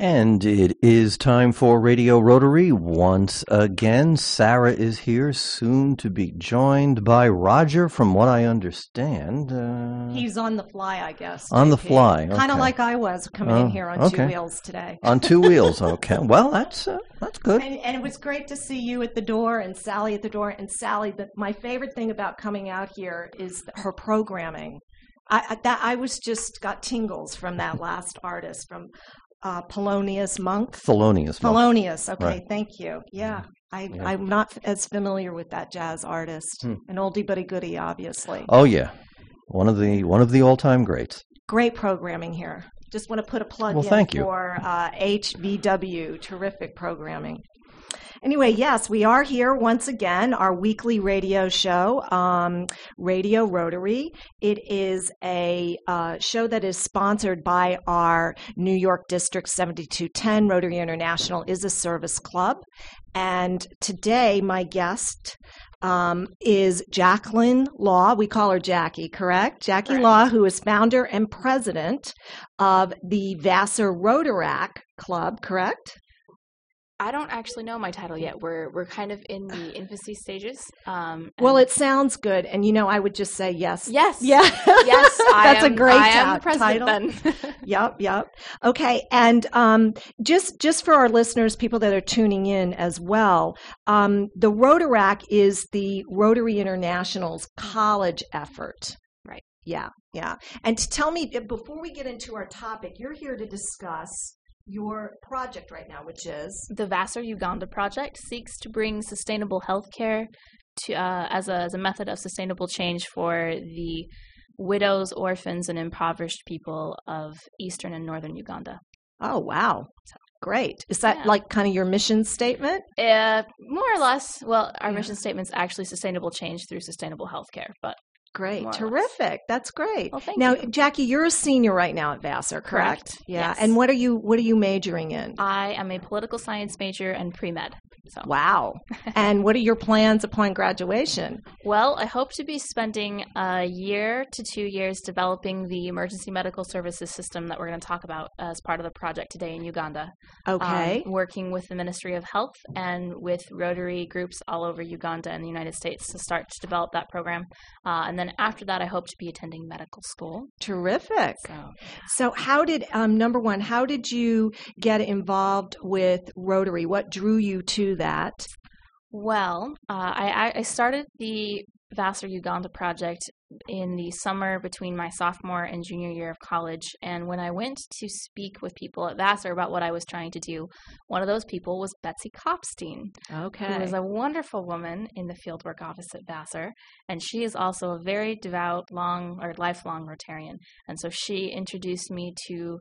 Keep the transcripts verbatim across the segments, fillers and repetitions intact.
And it is time for Radio Rotary once again. Sarah is here, soon to be joined by Roger, from what I understand. Uh, He's on the fly, I guess. On the J P. fly, Kind of okay. like I was coming Oh, in here on okay. two wheels today. on two wheels, okay. Well, that's uh, that's good. And, and it was great to see you at the door and Sally at the door. And Sally, the, my favorite thing about coming out here is her programming. I, I, that, I was just got tingles from that last artist, from uh, Polonius Monk. Thelonious Monk. Polonius, okay, Right. thank you. Yeah, I, Yeah. I'm not as familiar with that jazz artist. Hmm. An oldie but a goodie, obviously. Oh yeah, one of the one of the all time greats. Great programming here. Just want to put a plug Well, in thank you. for uh, H V W. Terrific programming. Anyway, yes, we are here once again, our weekly radio show, um, Radio Rotary. It is a uh, show that is sponsored by our New York District seventy-two ten. Rotary International is a service club. And today, my guest um, is Jacqueline Law. We call her Jackie, correct? Jackie Correct. Law, who is founder and president of the Vassar Rotaract Club, correct? I don't actually know my title yet. We're we're kind of in the infancy stages. Um, Well, and- it sounds good, and you know, I would just say yes. yes, Yeah. yes. I That's am, a great I am ta- the president title. then. Yep, yep. Okay, and um, just just for our listeners, people that are tuning in as well, um, the Rotaract is the Rotary International's college effort. Right. Yeah, yeah. And to tell me, before we get into our topic, you're here to discuss your project right now, which is The Vassar Uganda Project seeks to bring sustainable healthcare to uh, as a as a method of sustainable change for the widows, orphans, and impoverished people of eastern and northern Uganda. oh wow, great. Is that Yeah. like kind of your mission statement? Uh, more or less. Well, our Yeah. mission statement is actually sustainable change through sustainable healthcare. But Great, More or less. terrific. That's great. well, thank Now, you. Jackie, you're a senior right now at Vassar, correct? Correct. Yeah. Yes. And what are you what are you majoring in? I am a political science major and pre-med. So, Wow. And what are your plans upon graduation? well, I hope to be spending a year to two years developing the emergency medical services system that we're going to talk about as part of the project today in Uganda. Okay. Um, working with the Ministry of Health and with Rotary groups all over Uganda and the United States to start to develop that program. Uh, and then after that, I hope to be attending medical school. Terrific. So, So how did um number one, how did you get involved with Rotary? What drew you to that? well, uh, I, I started the Vassar Uganda project in the summer between my sophomore and junior year of college. And when I went to speak with people at Vassar about what I was trying to do, one of those people was Betsy Kopstein, who Okay. is a wonderful woman in the fieldwork office at Vassar. And she is also a very devout, long or lifelong Rotarian. And so she introduced me to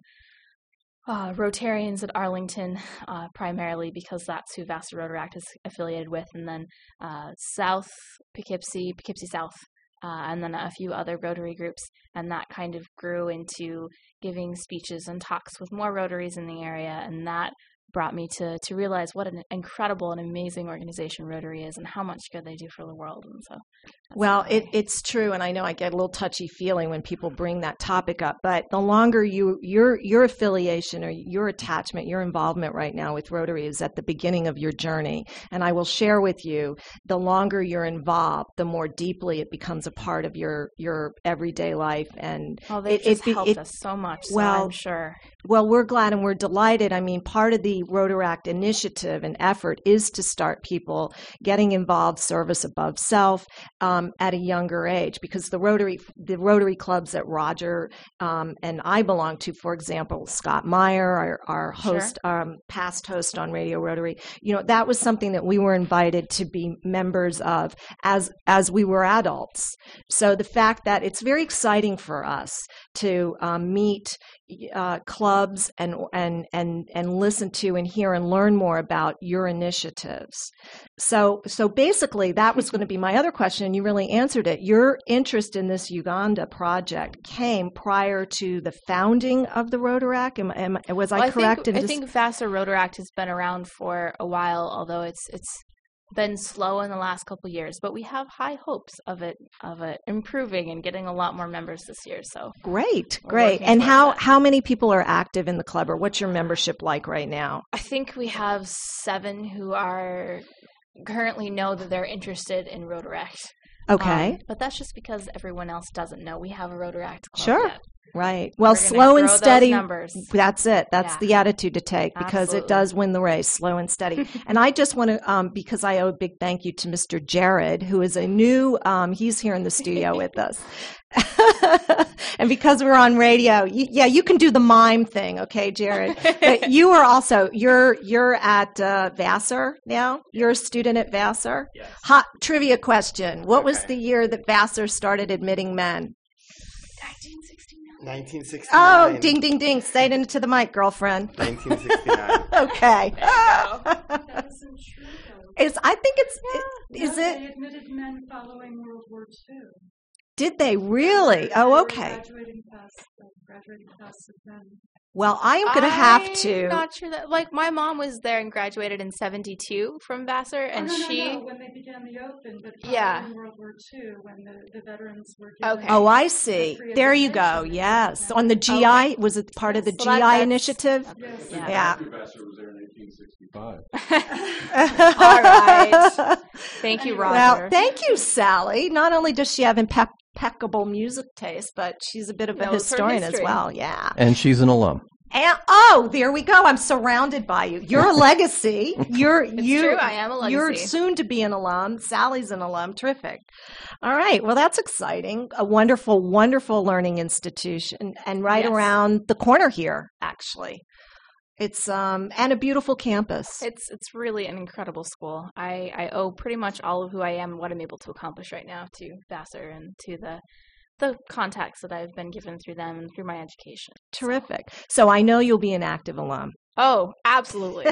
uh, Rotarians at Arlington, uh, primarily because that's who Vassar Rotaract is affiliated with, and then uh, South Poughkeepsie, Poughkeepsie South, uh, and then a few other Rotary groups, and that kind of grew into giving speeches and talks with more Rotaries in the area, and that brought me to to realize what an incredible and amazing organization Rotary is, and how much good they do for the world. And so, that's Well, how it, I- it's true, and I know I get a little touchy feeling when people bring that topic up. But the longer you your your affiliation or your attachment, your involvement right now with Rotary is at the beginning of your journey. And I will share with you, the longer you're involved, the more deeply it becomes a part of your your everyday life. And oh, they've it- it just be- helped it- us so much. So well, I'm sure. well, we're glad and we're delighted. I mean, part of the Rotaract initiative and effort is to start people getting involved, service above self, um, at a younger age. Because the Rotary, the Rotary clubs that Roger um, and I belong to, for example, Scott Meyer, our, our Sure. host, um, past host on Radio Rotary, you know, that was something that we were invited to be members of as as we were adults. So the fact that it's very exciting for us to um, meet uh, clubs and and and and listen to and hear and learn more about your initiatives. So so basically, that was going to be my other question, and you really answered it. Your interest in this Uganda project came prior to the founding of the Rotaract. Am, am, was I Well, correct? think, in I just- think Vassar Rotaract has been around for a while, although it's it's been slow in the last couple of years, but we have high hopes of it of it improving and getting a lot more members this year. So great, we're great. working And towards how that. how many people are active in the club, or what's your membership like right now? I think we have seven who are currently know that they're interested in Rotaract. Okay, Um, but that's just because everyone else doesn't know we have a Rotaract club Sure. yet. right. Well, We're gonna slow and grow those steady. numbers. That's it. That's Yeah. the attitude to take, because it Absolutely. does win the race, slow and steady. And I just want to, um, because I owe a big thank you to Mister Jared, who is a new, um, he's here in the studio with us. And because we're on radio, you, yeah, you can do the mime thing, okay, Jared? But you are also, you're you're at uh, Vassar now? You're a student at Vassar? Yes. Hot trivia question. What was Okay. the year that Vassar started admitting men? nineteen sixty-nine. Oh, ding, ding, ding. Say it into the mic, girlfriend. nineteen sixty-nine. Okay. That isn't true, though. Is I think it's is No, it They admitted men following World War Two. did they really? They Oh, were okay. Graduating class, uh, graduating class of men. Well, I am going to have I'm to. not sure that. Like, my mom was there and graduated in seventy-two from Vassar, and oh, no, she. no, no, when they began the Open, but following Yeah. World War Two, when the, the veterans were given. Okay. Oh, I see. Free There you go. education. Yes, on the G I Okay. was it part of the So that- G I that's- initiative? Yes. Yeah. Yeah. Vassar was there in eighteen sixty-five. All right. Thank you, Roger. Well, thank you, Sally. Not only does she have impec- impeccable music taste, but she's a bit of a Knows her historian as history. well. Yeah. And she's an alum. And, oh, there we go. I'm surrounded by you. You're a legacy. You're It's you. true, I am a You're legacy. soon to be an alum. Sally's an alum. Terrific. All right. Well, that's exciting. A wonderful, wonderful learning institution, and right Yes. around the corner here, actually. It's um and a beautiful campus. It's it's really an incredible school. I, I owe pretty much all of who I am and what I'm able to accomplish right now to Vassar and to the the contacts that I've been given through them and through my education. Terrific. So I know you'll be an active alum. Oh, absolutely.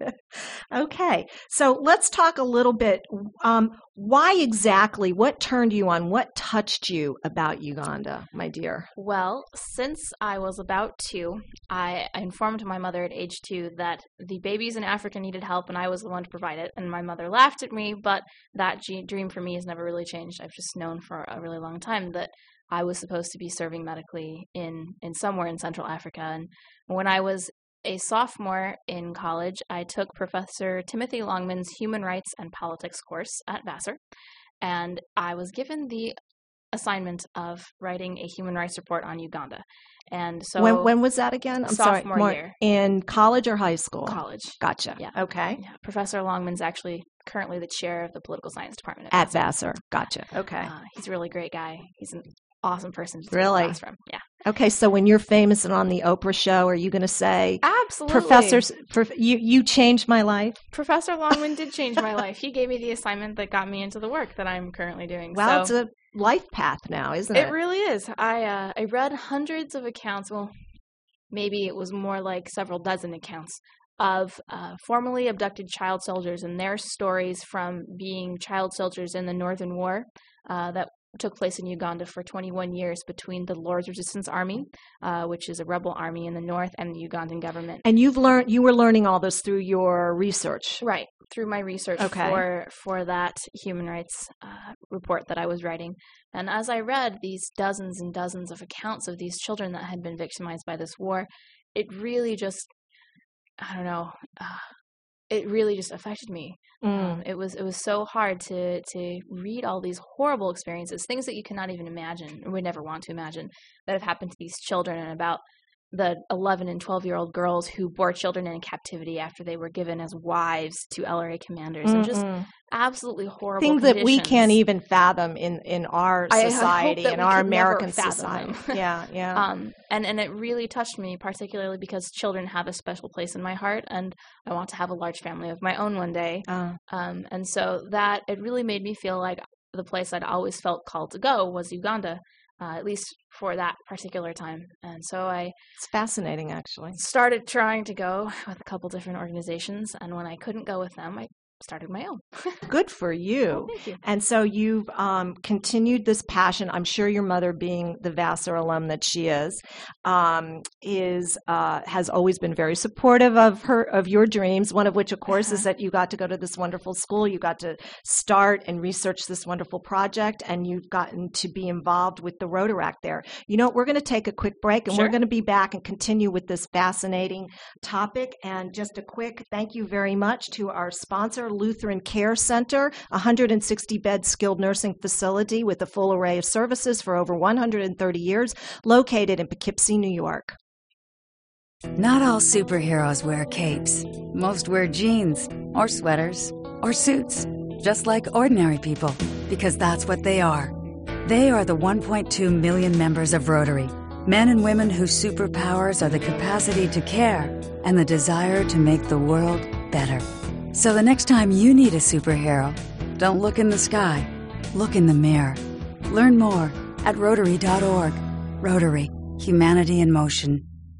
Okay, so let's talk a little bit. Um, why exactly? What turned you on? What touched you about Uganda, my dear? Well, since I was about two, I I informed my mother at age two that the babies in Africa needed help and I was the one to provide it. And my mother laughed at me, but that g- dream for me has never really changed. I've just known for a really long time that I was supposed to be serving medically in, in somewhere in Central Africa. And when I was a sophomore in college, I took Professor Timothy Longman's Human Rights and Politics course at Vassar, and I was given the assignment of writing a human rights report on Uganda. And so when when was that again? I'm sorry. Sophomore more- year. In college or high school? college. Gotcha. Yeah. Okay. Yeah, Professor Longman's actually currently the chair of the political science department At Vassar. Vassar. Gotcha. Okay. Uh, he's a really great guy. He's an awesome person to take Really? class from. Yeah, Okay. So when you're famous and on the Oprah show, are you going to say, absolutely. Professor, prof- you you changed my life? Professor Longman did change my life. He gave me the assignment that got me into the work that I'm currently doing. Well, so it's a life path now, isn't it? it really is. I uh, I read hundreds of accounts. Well, maybe it was more like several dozen accounts of uh, formerly abducted child soldiers and their stories from being child soldiers in the Northern War uh, that took place in Uganda for twenty-one years between the Lord's Resistance Army, uh, which is a rebel army in the north, and the Ugandan government. And you've learned you were learning all this through your research. Right, through my research Okay. for for that human rights uh, report that I was writing. And as I read these dozens and dozens of accounts of these children that had been victimized by this war, it really just, I don't know, uh, it really just affected me. Mm. Um, it was it was so hard to to read all these horrible experiences, things that you cannot even imagine, or would never want to imagine, that have happened to these children, and about the eleven and twelve year old girls who bore children in captivity after they were given as wives to L R A commanders, and just Mm-mm. absolutely horrible Things that we conditions. can't even fathom in, in our I- I hope society, that in we our could never American fathom society. them. Yeah, yeah. Um, and, and it really touched me, particularly because children have a special place in my heart, and I want to have a large family of my own one day. Uh, Um, and so that, it really made me feel like the place I'd always felt called to go was Uganda, uh, at least for that particular time. And so I it's fascinating, actually. started trying to go with a couple different organizations, and when I couldn't go with them, I started my own. Good for you. Well, thank you. And so you've um, continued this passion. I'm sure your mother, being the Vassar alum that she is, um, is uh, has always been very supportive of her of your dreams. One of which, of course, Uh-huh. is that you got to go to this wonderful school. You got to start and research this wonderful project, and you've gotten to be involved with the Rotaract there. You know, we're going to take a quick break, and Sure. we're going to be back and continue with this fascinating topic. And just a quick thank you very much to our sponsor, Lutheran Care Center, a one hundred sixty bed skilled nursing facility with a full array of services for over one hundred thirty years, located in Poughkeepsie, New York. Not all superheroes wear capes. Most wear jeans, or sweaters, or suits, just like ordinary people, because that's what they are. They are the one point two million members of Rotary, men and women whose superpowers are the capacity to care and the desire to make the world better. So the next time you need a superhero, don't look in the sky, look in the mirror. Learn more at Rotary dot org. Rotary, humanity in motion.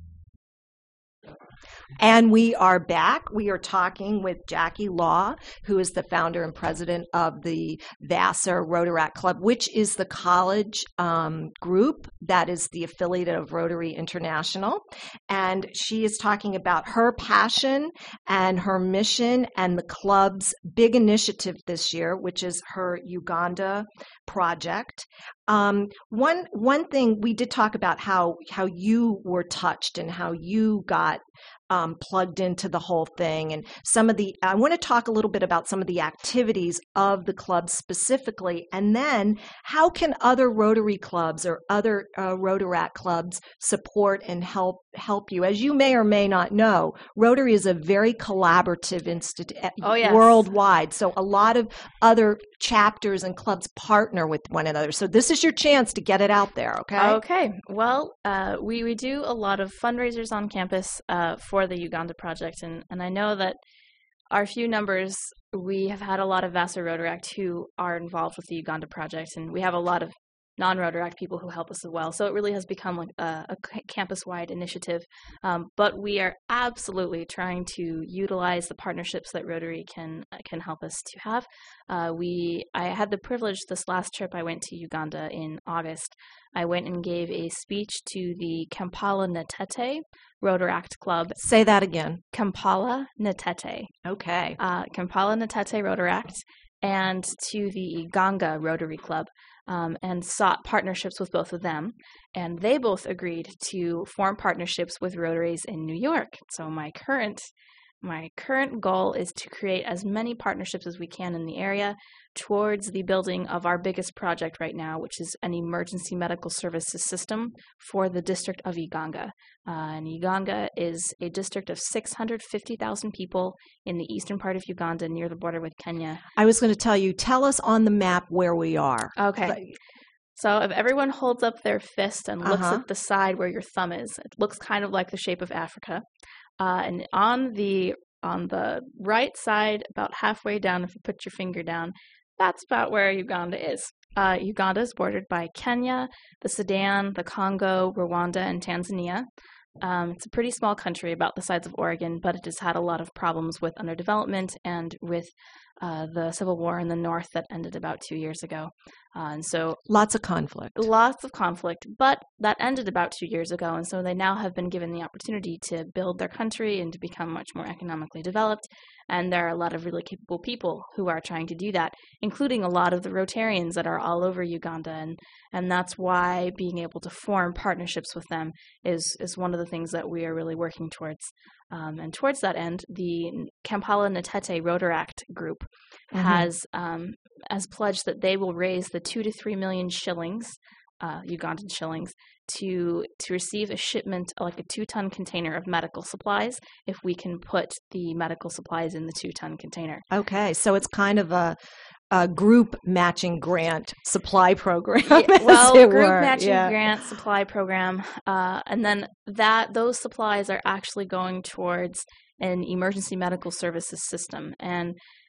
And we are back. We are talking with Jackie Law, who is the founder and president of the Vassar Rotaract Club, which is the college um, group that is the affiliate of Rotary International. And she is talking about her passion and her mission and the club's big initiative this year, which is her Uganda project. Um, one one thing we did talk about how how you were touched and how you got um, plugged into the whole thing, and some of the. I want to talk a little bit about some of the activities of the club specifically, and then how can other Rotary clubs or other uh, Rotaract clubs support and help help you? As you may or may not know, Rotary is a very collaborative institute Oh, yes. worldwide. So a lot of other chapters and clubs partner with one another. So this is your chance to get it out there, okay? Okay. Well, uh, we, we do a lot of fundraisers on campus uh, for the Uganda project, and, and I know that our few numbers, we have had a lot of Vassar Rotaract who are involved with the Uganda project, and we have a lot of non-Rotaract people who help us as well. So it really has become like a, a campus-wide initiative. Um, but we are absolutely trying to utilize the partnerships that Rotary can can help us to have. Uh, we I had the privilege this last trip I went to Uganda in August. I went and gave a speech to the Kampala Natete Rotaract Club. Say that again. Kampala Natete. Okay. Uh, Kampala Natete Rotaract, and to the Iganga Rotary Club, um, and sought partnerships with both of them. And they both agreed to form partnerships with Rotaries in New York. So my current my current goal is to create as many partnerships as we can in the area towards the building of our biggest project right now, which is an emergency medical services system for the district of Iganga. Uh, and Iganga is a district of six hundred fifty thousand people in the eastern part of Uganda near the border with Kenya. I was going to tell you, tell us on the map where we are. Okay. So if everyone holds up their fist and looks Uh-huh. at the side where your thumb is, it looks kind of like the shape of Africa. Uh, and on the on the right side, about halfway down, if you put your finger down, that's about where Uganda is. Uh, Uganda is bordered by Kenya, the Sudan, the Congo, Rwanda, and Tanzania. Um, it's a pretty small country, about the size of Oregon, but it has had a lot of problems with underdevelopment and with uh, the civil war in the north that ended about two years ago. Uh, and so Lots of conflict. lots of conflict, but that ended about two years ago, and so they now have been given the opportunity to build their country and to become much more economically developed, and there are a lot of really capable people who are trying to do that, including a lot of the Rotarians that are all over Uganda, and, and that's why being able to form partnerships with them is, is one of the things that we are really working towards. Um, and towards that end, the Kampala Natete Rotaract group Mhm. has um, has pledged that they will raise the two to three million shillings, uh, Ugandan shillings, to to receive a shipment, like a two-ton container of medical supplies, if we can put the medical supplies in the two-ton container. Okay, so it's kind of a, a group matching grant supply program. Yeah, as well, it group were. matching Yeah. grant supply program, uh, and then that those supplies are actually going towards an emergency medical services system. And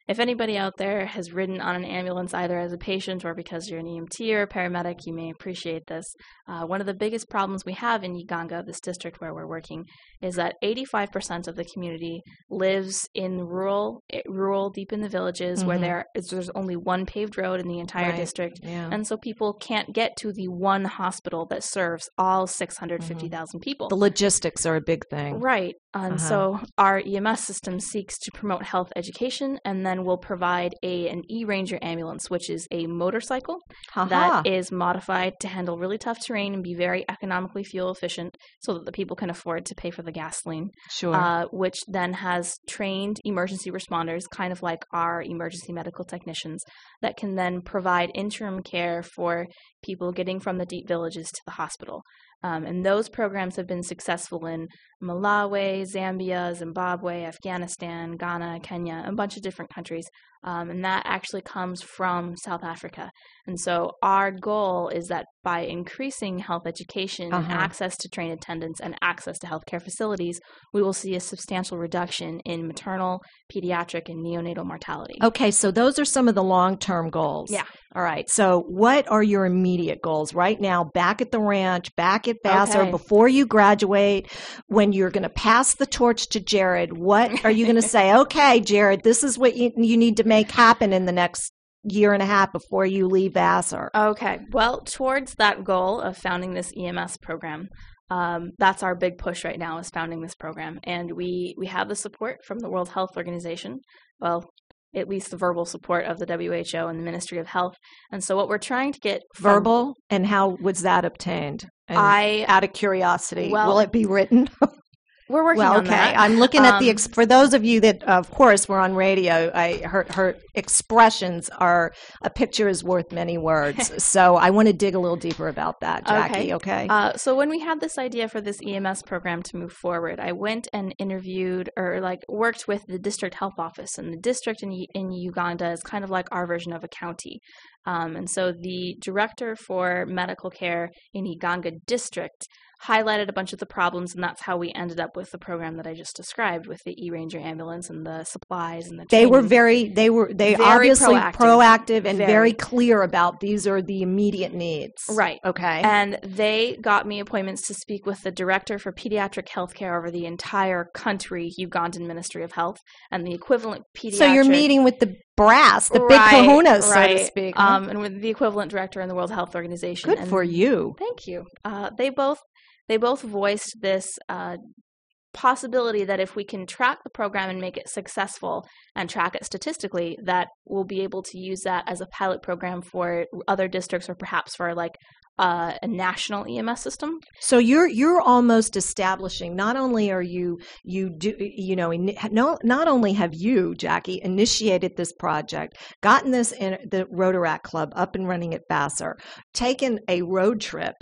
if anybody out there has ridden on an ambulance either as a patient or because you're an E M T or a paramedic, you may appreciate this. Uh, one of the biggest problems we have in Uganda, this district where we're working, is that eighty-five percent of the community lives in rural, rural deep in the villages mm-hmm. where there is, there's only one paved road in the entire right. district. Yeah. And so people can't get to the one hospital that serves all six hundred fifty thousand mm-hmm. people. The logistics are a big thing. Right. And uh-huh. so our E M S system seeks to promote health education, and then will provide a an E-Ranger ambulance, which is a motorcycle uh-huh. that is modified to handle really tough terrain and be very economically fuel efficient so that the people can afford to pay for the gasoline. Sure. Uh, which then has trained emergency responders, kind of like our emergency medical technicians, that can then provide interim care for people getting from the deep villages to the hospital. Um, and those programs have been successful in Malawi, Zambia, Zimbabwe, Afghanistan, Ghana, Kenya, a bunch of different countries. Um, and that actually comes from South Africa. And so our goal is that by increasing health education uh-huh. and access to trained attendants and access to healthcare facilities, we will see a substantial reduction in maternal, pediatric, and neonatal mortality. Okay, so those are some of the long-term goals. Yeah. All right, so what are your immediate goals right now, back at the ranch, back at Vassar, okay. before you graduate, when you're going to pass the torch to Jared? What are you going to say? Okay, Jared, this is what you, you need to make happen in the next year and a half before you leave Vassar. Okay, well, towards that goal of founding this E M S program, um, that's our big push right now, is founding this program. And we, we have the support from the World Health Organization, well, at least the verbal support of the W H O and the Ministry of Health. And so what we're trying to get from, verbal, and how was that obtained? And I out of curiosity, well, will it be written? We're working well, on okay. that. I'm looking at um, the, ex- for those of you that, of course, we're on radio, I her, her expressions are, a picture is worth many words. So I want to dig a little deeper about that, Jackie, okay? okay? Uh, so when we had this idea for this E M S program to move forward, I went and interviewed or like worked with the district health office. And the district in, in Uganda is kind of like our version of a county. Um, and so the director for medical care in Iganga district highlighted a bunch of the problems, and that's how we ended up with the program that I just described with the E-Ranger ambulance and the supplies and the They training. were very, they were, they very obviously proactive, proactive and very. very clear about these are the immediate needs. Right. Okay. And they got me appointments to speak with the director for pediatric healthcare over the entire country, Ugandan Ministry of Health, and the equivalent pediatric. So you're meeting with the brass, the right, big kahunas, right. so to speak. Huh? Um, and with the equivalent director in the World Health Organization. Good and for you. Thank you. Uh, they both they both voiced this uh, possibility that if we can track the program and make it successful and track it statistically, that we'll be able to use that as a pilot program for other districts or perhaps for like Uh, a national E M S system. So you're you're almost establishing. Not only are you you do you know no not only have you, Jackie, initiated this project, gotten this in the Rotaract Club up and running at Vassar, taken a road trip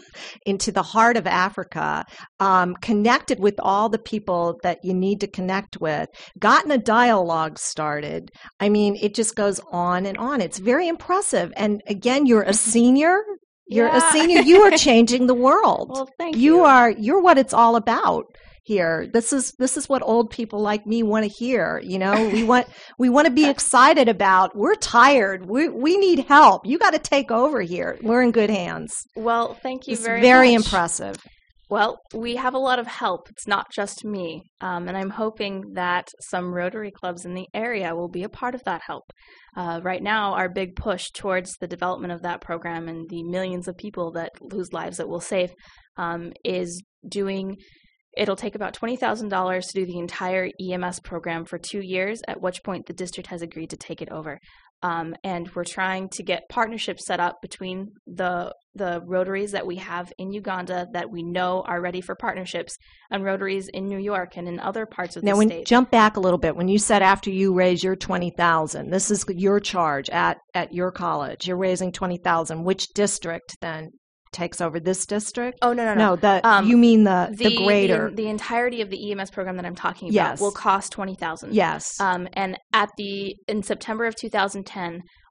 into the heart of Africa, um, connected with all the people that you need to connect with, gotten a dialogue started. I mean, it just goes on and on. It's very impressive. And again, you're a senior. You're yeah. a senior. You are changing the world. Well, thank you. You are. You're what it's all about here. This is this is what old people like me want to hear. You know, we want we want to be excited about. We're tired. We we need help. You got to take over here. We're in good hands. Well, thank you it's very very much. impressive. Well, we have a lot of help. It's not just me. Um, and I'm hoping that some Rotary clubs in the area will be a part of that help. Uh, right now, our big push towards the development of that program and the millions of people that whose lives it will save um, is doing, it'll take about twenty thousand dollars to do the entire E M S program for two years, at which point the district has agreed to take it over. Um, and we're trying to get partnerships set up between the the Rotaries that we have in Uganda that we know are ready for partnerships and Rotaries in New York and in other parts of now, the when, state. Jump back a little bit. When you said after you raise your twenty thousand dollars, this is your charge at, at your college. You're raising twenty thousand dollars. Which district then takes over this district? Oh, no, no, no. No, the, um, you mean the, the, the greater. The, the entirety of the E M S program that I'm talking about yes. will cost twenty thousand dollars. Yes. Um, and at the in September of two thousand ten,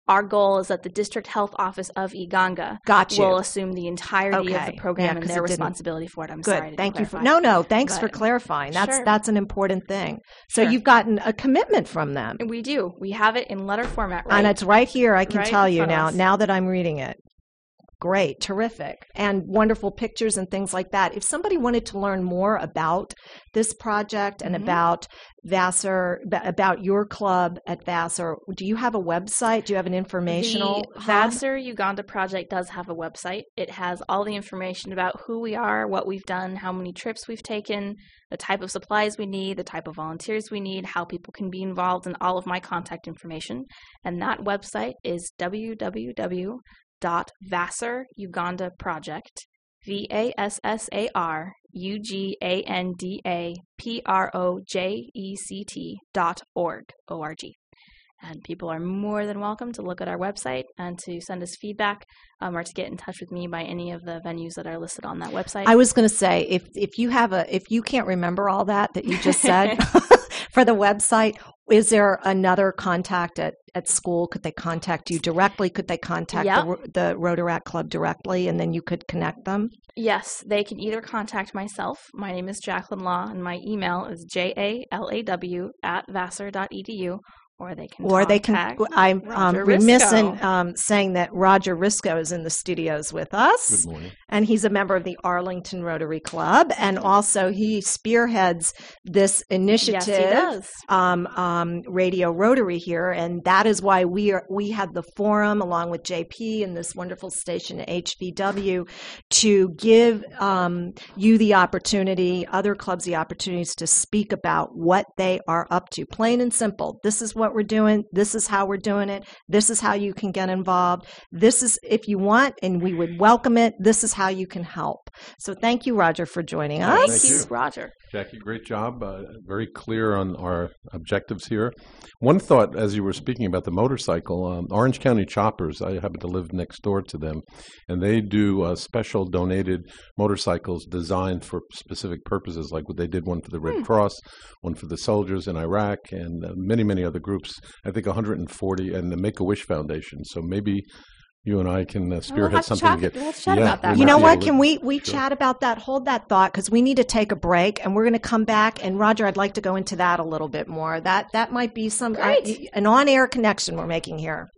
our goal is that the district health office of Uganda Got you. will assume the entirety of Okay. the program Yeah, and 'cause their it didn't- responsibility for it. I'm Good. sorry. I didn't Thank you for clarify. no, no. Thanks for But- clarifying. That's Sure. that's an important thing. So Sure. you've gotten a commitment from them, We do. We have it in letter format, right? and it's right here. I can Right tell in you front of now. us. Now that I'm reading it, great, terrific, and wonderful pictures and things like that. If somebody wanted to learn more about this project and Mhm. about Vassar, b- about your club at Vassar, do you have a website? Do you have an informational The hub? Vassar Uganda Project does have a website. It has all the information about who we are, what we've done, how many trips we've taken, the type of supplies we need, the type of volunteers we need, how people can be involved, and all of my contact information. And that website is w w w dot vassar uganda project, V A S S A R U G A N D A P R O J E C T dot org, O R G. And people are more than welcome to look at our website and to send us feedback um, or to get in touch with me by any of the venues that are listed on that website. I was going to say, if if you have a if you can't remember all that that you just said for the website, is there another contact at, at school? Could they contact you directly? Could they contact Yep. the, Ro- the Rotaract Club directly, and then you could connect them? Yes, they can either contact myself. My name is Jacqueline Law, and my email is j a l a w at vassar dot e d u. Or they can Or they can. contact I'm um, Roger remiss in Risco. um, saying that Roger Risco is in the studios with us. Good morning. And he's a member of the Arlington Rotary Club, and also he spearheads this initiative. Yes, he does. Um, um, Radio Rotary here, and that is why we are we have the forum along with J P and this wonderful station H V W to give um, you the opportunity, other clubs the opportunities to speak about what they are up to. Plain and simple. This is what we're doing. This is how we're doing it. This is how you can get involved. This is if you want, and we would welcome it. This is how you can help. So thank you, Roger, for joining Thank us. Thank you, you. Roger. Jackie, great job. Uh, very clear on our objectives here. One thought, as you were speaking about the motorcycle, um, Orange County Choppers, I happen to live next door to them, and they do uh, special donated motorcycles designed for specific purposes, like what they did one for the Red Hmm. Cross, one for the soldiers in Iraq, and uh, many, many other groups, I think one hundred forty, and the Make-A-Wish Foundation. So maybe you and I can uh, We'll spearhead have to something chat- to get. let's chat Yeah, about that. we You might know be what? able to- Can we we Sure. chat about that? Hold that thought because we need to take a break, and we're going to come back. And Roger, I'd like to go into that a little bit more. That that might be some Great. uh, an on-air connection we're making here.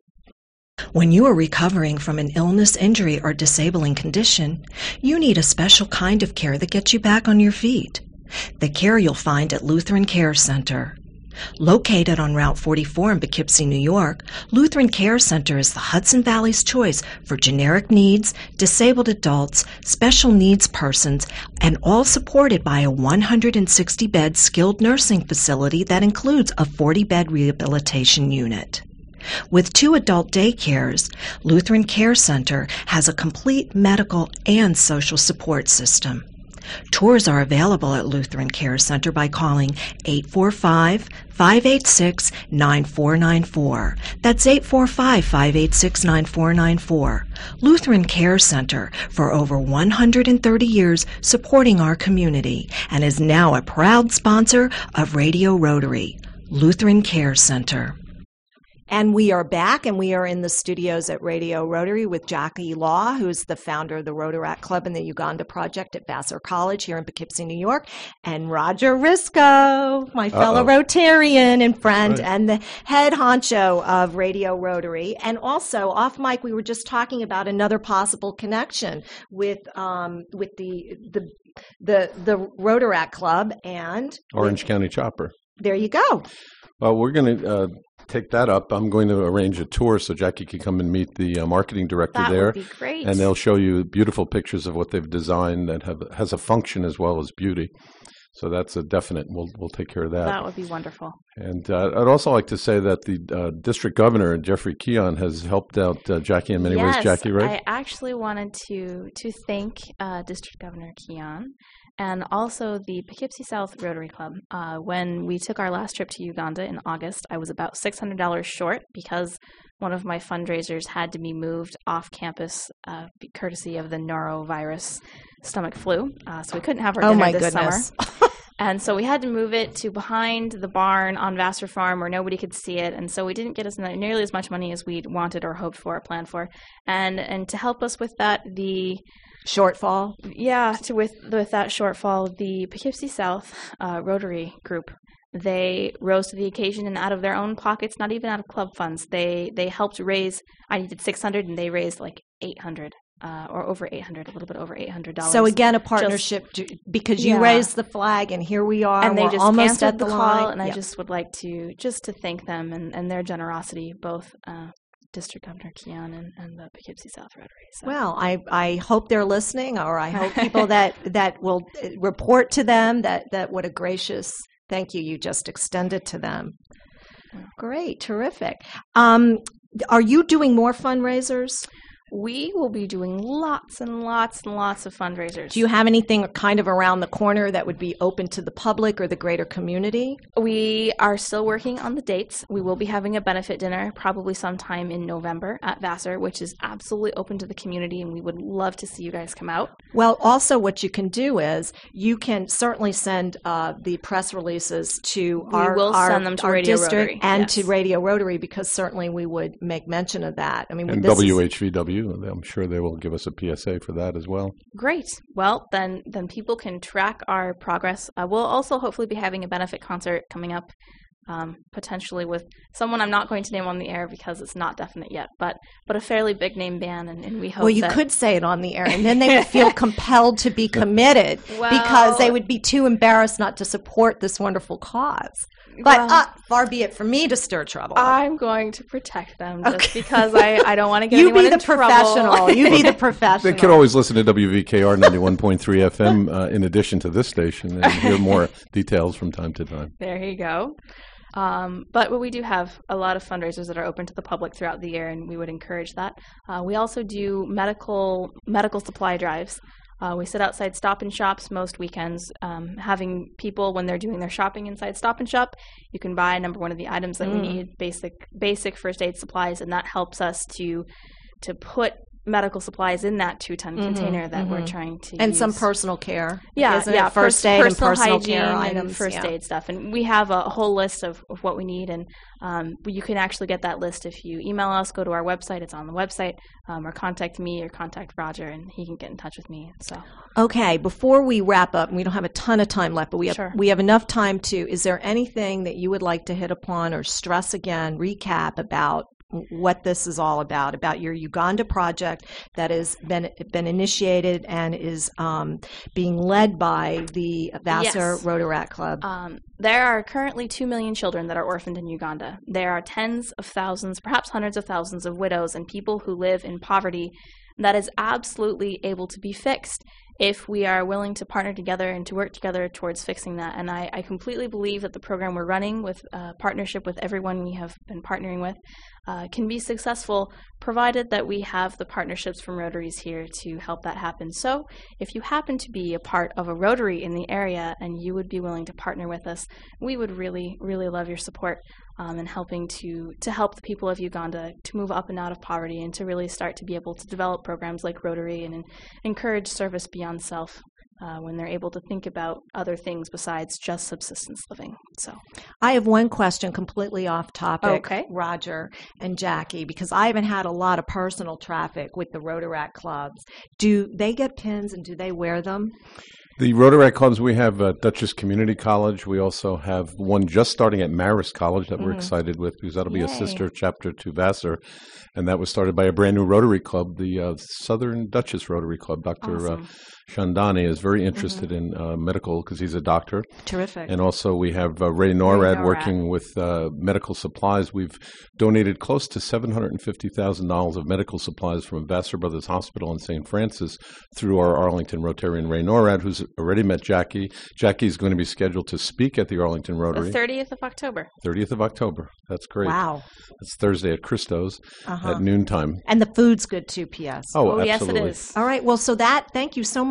When you are recovering from an illness, injury, or disabling condition, you need a special kind of care that gets you back on your feet. The care you'll find at Lutheran Care Center. Located on Route forty-four in Poughkeepsie, New York, Lutheran Care Center is the Hudson Valley's choice for generic needs, disabled adults, special needs persons, and all supported by a one hundred sixty bed skilled nursing facility that includes a forty bed rehabilitation unit. With two adult daycares, Lutheran Care Center has a complete medical and social support system. Tours are available at Lutheran Care Center by calling eight four five, five eight six, nine four nine four. That's eight four five, five eight six, nine four nine four. Lutheran Care Center, for over one hundred thirty years supporting our community, and is now a proud sponsor of Radio Rotary. Lutheran Care Center. And we are back, and we are in the studios at Radio Rotary with Jackie Law, who's the founder of the Rotaract Club and the Uganda Project at Vassar College here in Poughkeepsie, New York, and Roger Risco, my fellow Uh-oh. Rotarian and friend, Right. and the head honcho of Radio Rotary. And also, off mic, we were just talking about another possible connection with um, with the the the the Rotaract Club and Orange County Chopper. There you go. Well, we're going to uh, take that up. I'm going to arrange a tour so Jackie can come and meet the uh, marketing director That there. would be great. And they'll show you beautiful pictures of what they've designed that have has a function as well as beauty. So that's a definite. We'll we'll take care of that. That would be wonderful. And uh, I'd also like to say that the uh, district governor, Jeffrey Keon, has helped out uh, Jackie in many yes, ways. Jackie, right? I actually wanted to to thank uh, District Governor Keon and also the Poughkeepsie South Rotary Club. Uh, when we took our last trip to Uganda in August, I was about six hundred dollars short because one of my fundraisers had to be moved off campus uh, courtesy of the norovirus stomach flu. Uh, so we couldn't have our Oh dinner my this goodness. summer. And so we had to move it to behind the barn on Vassar Farm where nobody could see it. And so we didn't get as nearly as much money as we'd wanted or hoped for or planned for. And and to help us with that, the shortfall. Yeah, to with with that shortfall, the Poughkeepsie South uh, Rotary Group, they rose to the occasion and out of their own pockets, not even out of club funds, they they helped raise. I needed six hundred, and they raised like eight hundred. Uh, or over eight hundred, a little bit over eight hundred dollars. So again, a partnership just, because you yeah. raised the flag, and here we are. And they we're just almost answered at the, the line. call, and yep. I just would like to just to thank them and, and their generosity, both uh, District Governor Keon and, and the Poughkeepsie South Rotary. So. Well, I, I hope they're listening, or I hope people that, that will report to them that, that what a gracious thank you you just extended to them. Great, terrific. Um, are you doing more fundraisers? We will be doing lots and lots and lots of fundraisers. Do you have anything kind of around the corner that would be open to the public or the greater community? We are still working on the dates. We will be having a benefit dinner probably sometime in November at Vassar, which is absolutely open to the community, and we would love to see you guys come out. Well, also what you can do is you can certainly send uh, the press releases to we our, will our, send them to our Radio district Rotary. and yes. to Radio Rotary, because certainly we would make mention of that. I mean, and this W is, H V W. I'm sure they will give us a P S A for that as well. Great. Well, then then people can track our progress. Uh, we'll also hopefully be having a benefit concert coming up, um, potentially with someone I'm not going to name on the air because it's not definite yet, but but a fairly big name band, and, and we hope well, you that could say it on the air, and then they would feel compelled to be committed well, because they would be too embarrassed not to support this wonderful cause. But well, uh, far be it from me to stir trouble. I'm going to protect them just Okay. because I, I don't want to get you anyone be the in professional. trouble. You be the professional. They could always listen to W V K R ninety-one point three F M uh, in addition to this station and hear more details from time to time. There you go. Um, but we do have a lot of fundraisers that are open to the public throughout the year, and we would encourage that. Uh, we also do medical medical supply drives. Uh, we sit outside Stop and Shops most weekends, um, having people, when they're doing their shopping inside Stop and Shop, you can buy number one of the items that Mm. we need, basic basic first aid supplies, and that helps us to to put medical supplies in that two-ton Mhm, container that mhm. we're trying to and use. some personal care. Yeah, isn't yeah, it? First pers- aid and personal personal hygiene care and items. first yeah. aid stuff, and we have a whole list of, of what we need, and um, you can actually get that list if you email us, go to our website, it's on the website, um, or contact me or contact Roger, and he can get in touch with me. So Okay, before we wrap up, and we don't have a ton of time left, but we have Sure. we have enough time to. Is there anything that you would like to hit upon or stress again, recap about what this is all about, about your Uganda project that has been been initiated and is um, being led by the Vassar Yes. Rotaract Club? Um, there are currently two million children that are orphaned in Uganda. There are tens of thousands, perhaps hundreds of thousands of widows and people who live in poverty that is absolutely able to be fixed if we are willing to partner together and to work together towards fixing that. And I, I completely believe that the program we're running with uh, partnership with everyone we have been partnering with uh, can be successful, provided that we have the partnerships from Rotaries here to help that happen. So if you happen to be a part of a Rotary in the area and you would be willing to partner with us, we would really, really love your support um, in helping to, to help the people of Uganda to move up and out of poverty and to really start to be able to develop programs like Rotary and, and encourage service beyond self uh, when they're able to think about other things besides just subsistence living. So I have one question completely off topic, Okay. Roger and Jackie, because I haven't had a lot of personal traffic with the Rotaract clubs. Do they get pins and do they wear them? The Rotaract clubs, we have uh, Dutchess Community College. We also have one just starting at Marist College that we're Mhm. excited with, because that'll be a Yay. sister chapter to Vassar. And that was started by a brand new Rotary Club, the uh, Southern Dutchess Rotary Club. Doctor awesome. uh, Shandani is very interested in uh, medical, because he's a doctor. Terrific. And also we have uh, Ray NORAD NORAD. working with uh, medical supplies. We've donated close to seven hundred fifty thousand dollars of medical supplies from Vassar Brothers Hospital in Saint Francis through our Arlington Rotarian Ray NORAD, who's already met Jackie. Jackie's going to be scheduled to speak at the Arlington The Rotary. thirtieth of October. thirtieth of October. That's great. Wow. It's Thursday at Christo's Uh-huh. at noontime. And the food's good too, P S. Oh, Oh, yes, it absolutely. is. All right. Well, so that, thank you so much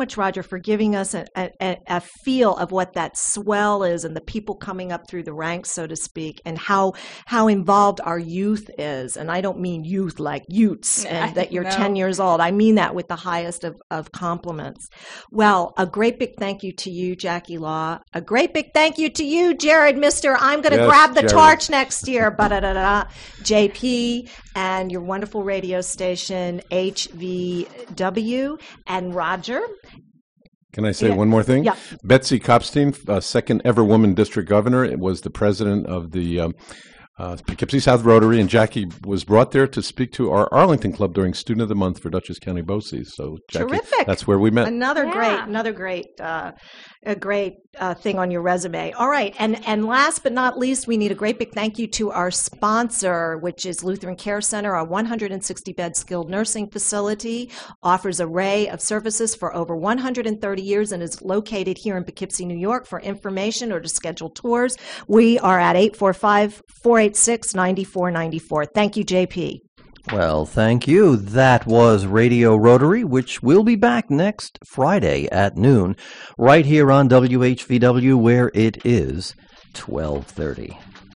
much, Roger, for giving us a, a, a feel of what that swell is and the people coming up through the ranks, so to speak, and how how involved our youth is. And I don't mean youth like youths and that you're No. ten years old. I mean that with the highest of, of compliments. Well, a great big thank you to you, Jackie Law. A great big thank you to you, Jared, Mister I'm going to Yes, grab the Jared. torch next year. Ba-da-da-da. J P and your wonderful radio station, H V W, and Roger. Can I say Yeah. one more thing? Yeah. Betsy Kopstein, uh, second ever woman district governor, it was the president of the um, uh, Poughkeepsie South Rotary, and Jackie was brought there to speak to our Arlington Club during Student of the Month for Dutchess County BOCES. So, Jackie, Terrific. that's where we met. Another Yeah. great, another great, uh, a great uh, thing on your resume. All right, and and last but not least, we need a great big thank you to our sponsor, which is Lutheran Care Center, our one hundred sixty bed skilled nursing facility, offers array of services for over one hundred thirty years and is located here in Poughkeepsie, New York. For information or to schedule tours, we are at eight four five, four eight six, nine four nine four. Thank you, J P. Well, thank you. That was Radio Rotary, which will be back next Friday at noon, right here on W H V W, where it is twelve thirty.